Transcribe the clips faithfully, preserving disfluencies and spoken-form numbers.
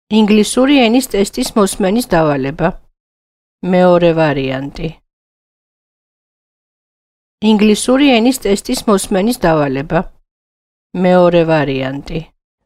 ინგლისური ენის ტესტის მოსმენის დავალება. მეორე ვარიანტი. ინგლისური ენის ტესტის მოსმენის დავალება. მეორე ვარიანტი.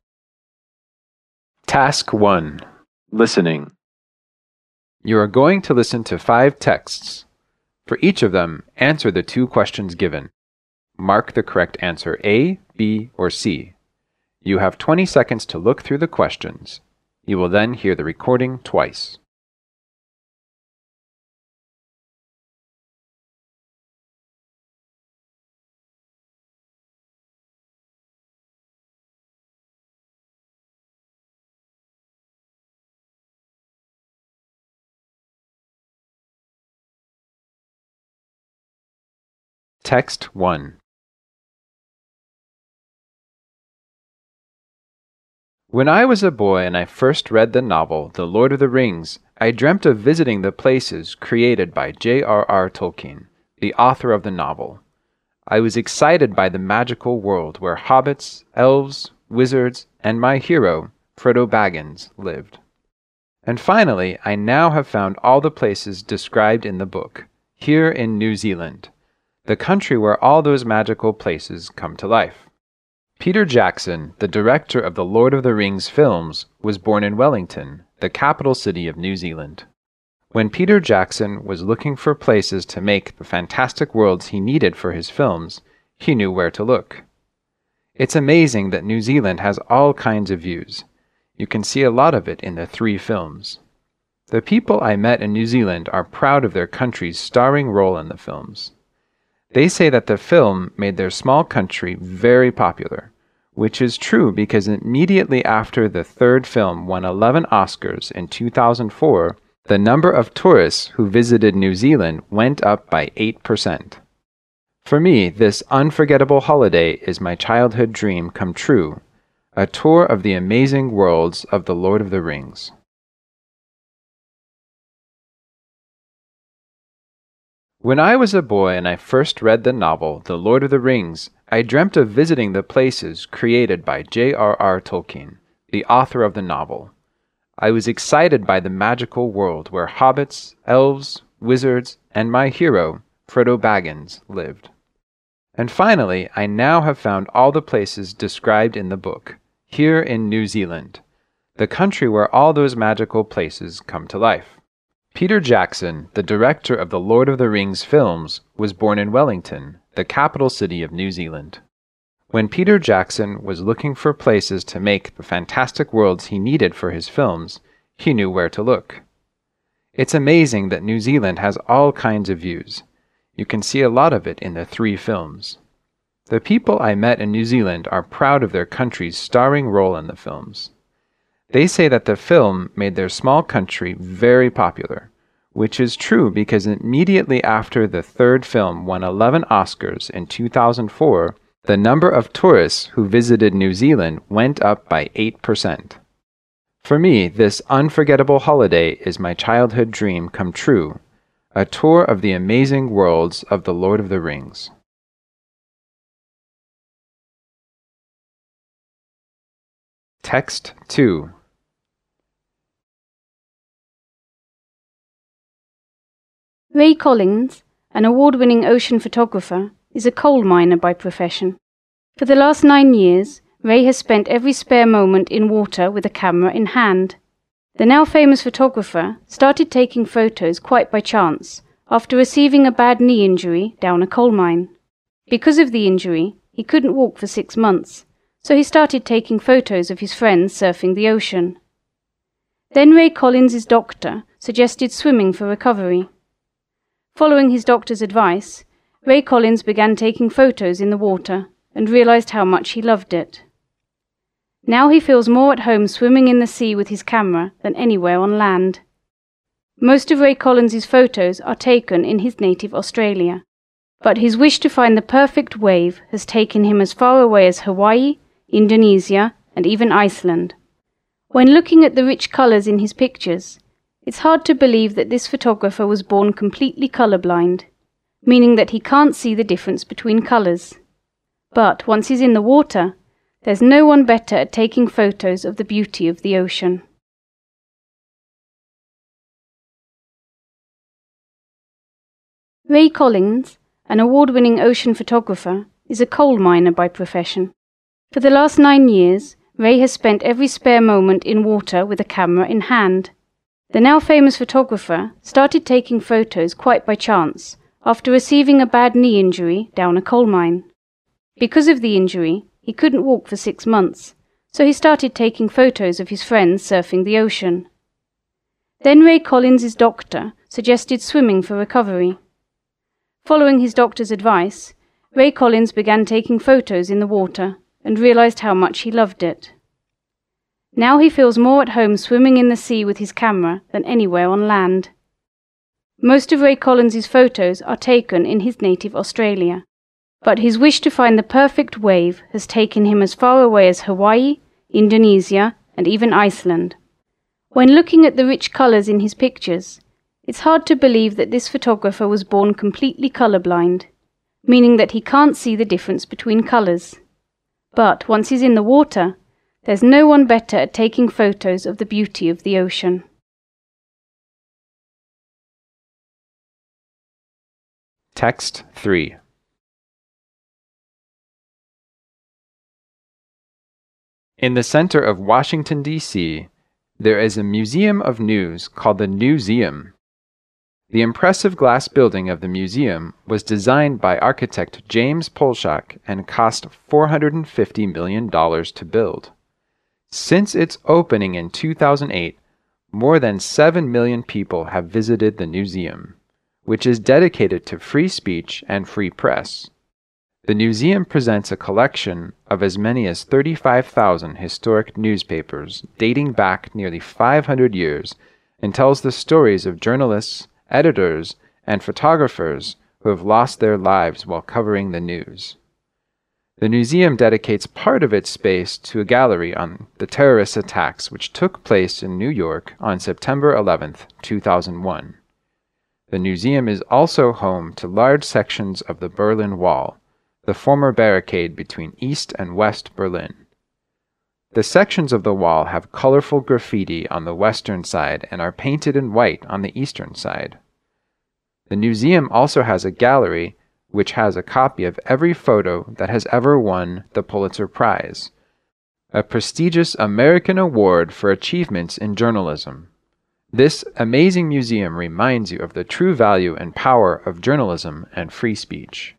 Task one. Listening. You are going to listen to five texts. For each of them, answer the two questions given. Mark the correct answer A, B, or C. You have twenty seconds to look through the questions. You will then hear the recording twice. Text one. When I was a boy and I first read the novel The Lord of the Rings, I dreamt of visiting the places created by J R R Tolkien, the author of the novel. I was excited by the magical world where hobbits, elves, wizards, and my hero, Frodo Baggins, lived. And finally, I now have found all the places described in the book, here in New Zealand, the country where all those magical places come to life. Peter Jackson, the director of the Lord of the Rings films, was born in Wellington, the capital city of New Zealand. When Peter Jackson was looking for places to make the fantastic worlds he needed for his films, he knew where to look. It's amazing that New Zealand has all kinds of views. You can see a lot of it in the three films. The people I met in New Zealand are proud of their country's starring role in the films. They say that the film made their small country very popular, which is true because immediately after the third film won eleven Oscars in two thousand four, the number of tourists who visited New Zealand went up by eight percent. For me, this unforgettable holiday is my childhood dream come true, a tour of the amazing worlds of the Lord of the Rings. When I was a boy and I first read the novel The Lord of the Rings, I dreamt of visiting the places created by J R R Tolkien, the author of the novel. I was excited by the magical world where hobbits, elves, wizards, and my hero, Frodo Baggins, lived. And finally, I now have found all the places described in the book, here in New Zealand, the country where all those magical places come to life. Peter Jackson, the director of the Lord of the Rings films, was born in Wellington, the capital city of New Zealand. When Peter Jackson was looking for places to make the fantastic worlds he needed for his films, he knew where to look. It's amazing that New Zealand has all kinds of views. You can see a lot of it in the three films. The people I met in New Zealand are proud of their country's starring role in the films. They say that the film made their small country very popular, which is true because immediately after the third film won eleven Oscars in two thousand four, the number of tourists who visited New Zealand went up by eight percent. For me, this unforgettable holiday is my childhood dream come true, a tour of the amazing worlds of the Lord of the Rings. Text two. Ray Collins, an award-winning ocean photographer, is a coal miner by profession. For the last nine years, Ray has spent every spare moment in water with a camera in hand. The now famous photographer started taking photos quite by chance after receiving a bad knee injury down a coal mine. Because of the injury, he couldn't walk for six months, so he started taking photos of his friends surfing the ocean. Then Ray Collins' doctor suggested swimming for recovery. Following his doctor's advice, Ray Collins began taking photos in the water and realized how much he loved it. Now he feels more at home swimming in the sea with his camera than anywhere on land. Most of Ray Collins' photos are taken in his native Australia, but his wish to find the perfect wave has taken him as far away as Hawaii, Indonesia, and even Iceland. When looking at the rich colors in his pictures, it's hard to believe that this photographer was born completely colorblind, meaning that he can't see the difference between colors. But once he's in the water, there's no one better at taking photos of the beauty of the ocean. Ray Collins, an award-winning ocean photographer, is a coal miner by profession. For the last nine years, Ray has spent every spare moment in water with a camera in hand. The now famous photographer started taking photos quite by chance after receiving a bad knee injury down a coal mine. Because of the injury, he couldn't walk for six months, so he started taking photos of his friends surfing the ocean. Then Ray Collins' doctor suggested swimming for recovery. Following his doctor's advice, Ray Collins began taking photos in the water and realized how much he loved it. Now he feels more at home swimming in the sea with his camera than anywhere on land. Most of Ray Collins' photos are taken in his native Australia, but his wish to find the perfect wave has taken him as far away as Hawaii, Indonesia, and even Iceland. When looking at the rich colours in his pictures, it's hard to believe that this photographer was born completely colourblind, meaning that he can't see the difference between colours. But once he's in the water, there's no one better at taking photos of the beauty of the ocean. Text three. In the center of Washington, D C, there is a museum of news called the Newseum. The impressive glass building of the museum was designed by architect James Polshack and cost four hundred fifty million dollars to build. Since its opening in two thousand eight, more than seven million people have visited the Newseum, which is dedicated to free speech and free press. The Newseum presents a collection of as many as thirty-five thousand historic newspapers dating back nearly five hundred years and tells the stories of journalists, editors, and photographers who have lost their lives while covering the news. The Newseum dedicates part of its space to a gallery on the terrorist attacks which took place in New York on September eleventh, two thousand one. The Newseum is also home to large sections of the Berlin Wall, the former barricade between East and West Berlin. The sections of the wall have colorful graffiti on the western side and are painted in white on the eastern side. The Newseum also has a gallery which has a copy of every photo that has ever won the Pulitzer Prize, a prestigious American award for achievements in journalism. This amazing museum reminds you of the true value and power of journalism and free speech.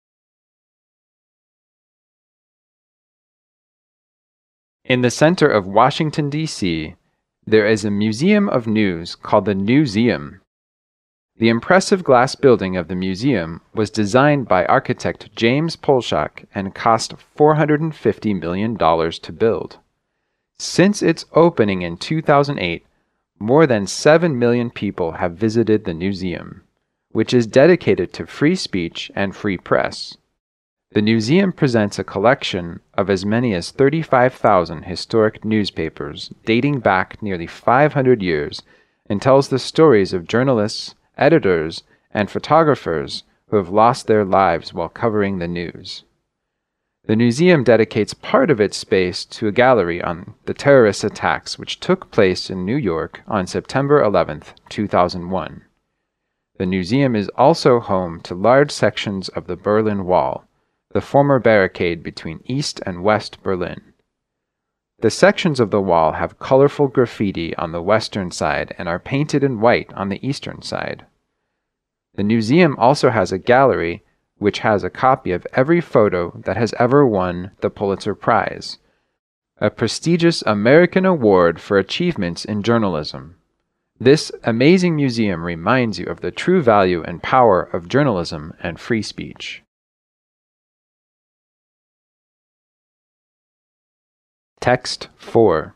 In the center of Washington, D C, there is a museum of news called the Newseum. The impressive glass building of the museum was designed by architect James Polshack and cost four hundred fifty million dollars to build. Since its opening in two thousand eight, more than seven million people have visited the Newseum, which is dedicated to free speech and free press. The Newseum presents a collection of as many as thirty-five thousand historic newspapers dating back nearly five hundred years and tells the stories of journalists, editors, and photographers who have lost their lives while covering the news. The Newseum dedicates part of its space to a gallery on the terrorist attacks which took place in New York on September eleventh, two thousand one. The Newseum is also home to large sections of the Berlin Wall, the former barricade between East and West Berlin. The sections of the wall have colorful graffiti on the western side and are painted in white on the eastern side. The Newseum also has a gallery which has a copy of every photo that has ever won the Pulitzer Prize, a prestigious American award for achievements in journalism. This amazing museum reminds you of the true value and power of journalism and free speech. Text four.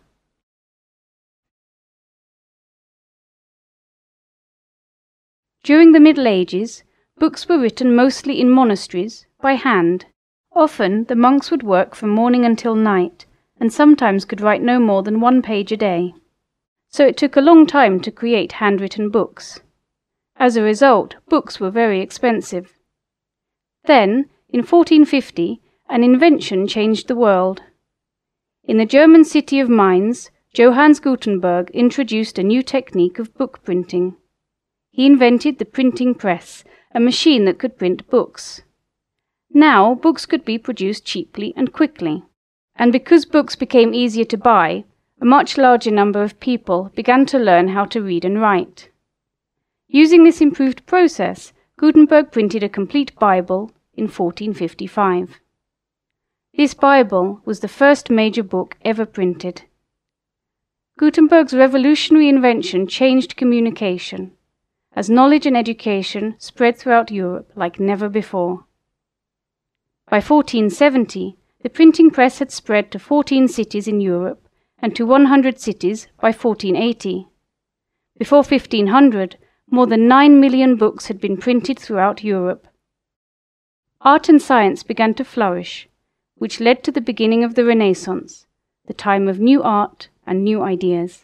During the Middle Ages, books were written mostly in monasteries, by hand. Often the monks would work from morning until night, and sometimes could write no more than one page a day. So it took a long time to create handwritten books. As a result, books were very expensive. Then, in fourteen fifty, an invention changed the world. In the German city of Mainz, Johannes Gutenberg introduced a new technique of book printing. He invented the printing press a machine that could print books. Now, books could be produced cheaply and quickly, and because books became easier to buy, a much larger number of people began to learn how to read and write. Using this improved process, Gutenberg printed a complete Bible in fourteen fifty-five. This Bible was the first major book ever printed. Gutenberg's revolutionary invention changed communication, as knowledge and education spread throughout Europe like never before. By fourteen seventy, the printing press had spread to fourteen cities in Europe and to one hundred cities by fourteen eighty. Before fifteen hundred, more than nine million books had been printed throughout Europe. Art and science began to flourish, which led to the beginning of the Renaissance, the time of new art and new ideas.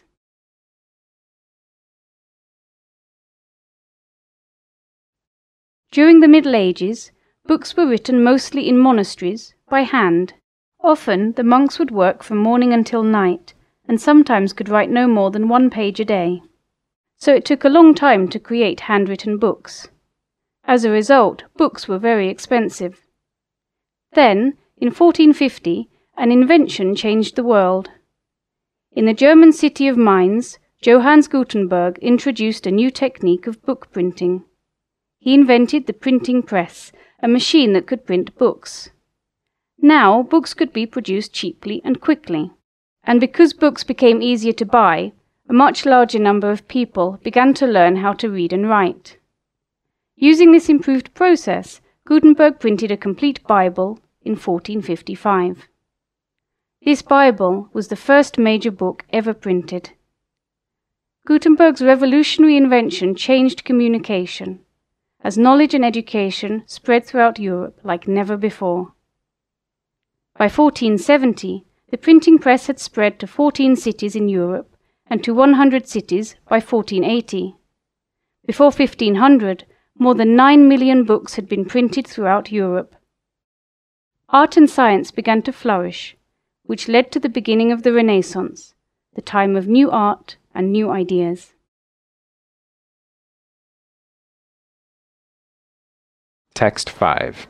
During the Middle Ages, books were written mostly in monasteries, by hand. Often the monks would work from morning until night, and sometimes could write no more than one page a day. So it took a long time to create handwritten books. As a result, books were very expensive. Then, in fourteen fifty, an invention changed the world. In the German city of Mainz, Johannes Gutenberg introduced a new technique of book printing. He invented the printing press, a machine that could print books. Now, books could be produced cheaply and quickly, and because books became easier to buy, a much larger number of people began to learn how to read and write. Using this improved process, Gutenberg printed a complete Bible in fourteen fifty-five. This Bible was the first major book ever printed. Gutenberg's revolutionary invention changed communication, as knowledge and education spread throughout Europe like never before. By fourteen seventy, the printing press had spread to fourteen cities in Europe and to one hundred cities by fourteen eighty. Before fifteen hundred, more than nine million books had been printed throughout Europe. Art and science began to flourish, which led to the beginning of the Renaissance, the time of new art and new ideas. Text five.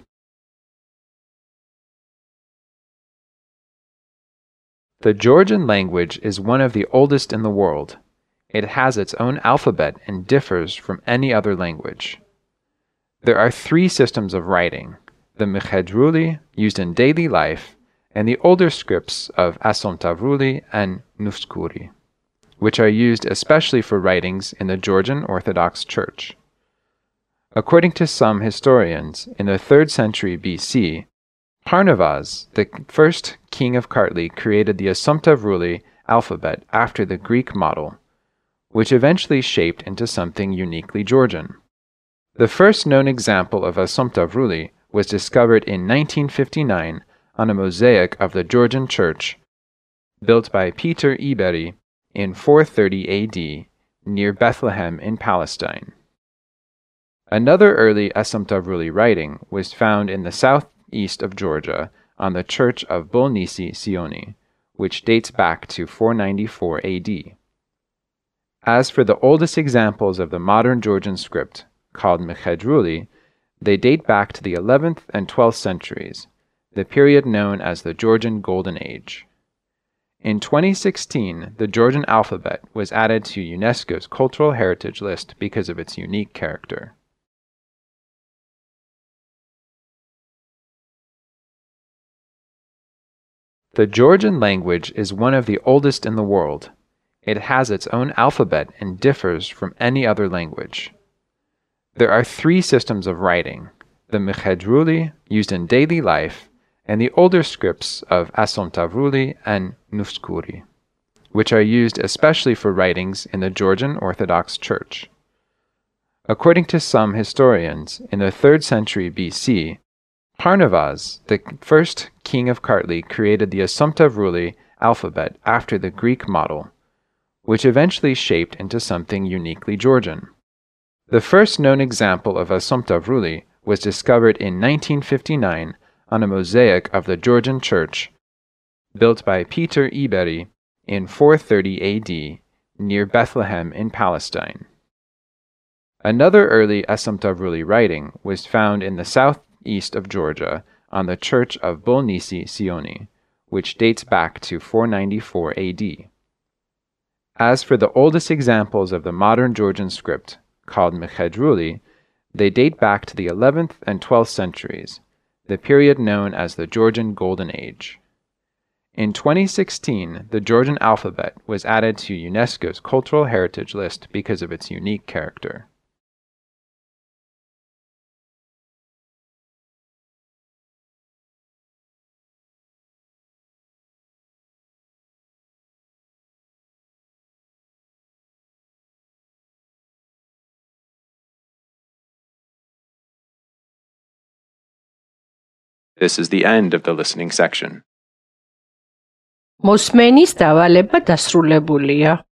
The Georgian language is one of the oldest in the world. It has its own alphabet and differs from any other language. There are three systems of writing: the Mechedruli, used in daily life, and the older scripts of Asomtavruli and Nuskuri, which are used especially for writings in the Georgian Orthodox Church. According to some historians, in the third century B C, Parnavaz, the first king of Kartli, created the Asomtavruli alphabet after the Greek model, which eventually shaped into something uniquely Georgian. The first known example of Asomtavruli was discovered in nineteen fifty-nine on a mosaic of the Georgian church, built by Peter Iberi in four thirty A D near Bethlehem in Palestine. Another early Asomtavruli writing was found in the southeast of Georgia on the church of Bolnisi Sioni, which dates back to four ninety-four A D. As for the oldest examples of the modern Georgian script, called Mechedruli, they date back to the eleventh and twelfth centuries, the period known as the Georgian Golden Age. In twenty sixteen, the Georgian alphabet was added to UNESCO's Cultural Heritage List because of its unique character. The Georgian language is one of the oldest in the world. It has its own alphabet and differs from any other language. There are three systems of writing: the Mechedruli, used in daily life, and the older scripts of Asomtavruli and Nuskuri, which are used especially for writings in the Georgian Orthodox Church. According to some historians, in the third century B C, Parnavaz, the first king of Kartli, created the Asomtavruli alphabet after the Greek model, which eventually shaped into something uniquely Georgian. The first known example of Asomtavruli was discovered in nineteen fifty-nine on a mosaic of the Georgian church, built by Peter Iberi in four thirty A D near Bethlehem in Palestine. Another early Esamtavruli writing was found in the southeast of Georgia on the church of Bolnisi Sioni, which dates back to four ninety-four A D. As for the oldest examples of the modern Georgian script, called Mechedruli, they date back to the eleventh and twelfth centuries, the period known as the Georgian Golden Age. In twenty sixteen, the Georgian alphabet was added to UNESCO's Cultural Heritage List because of its unique character. This is the end of the listening section. მოსმენის დავალება დასრულებულია.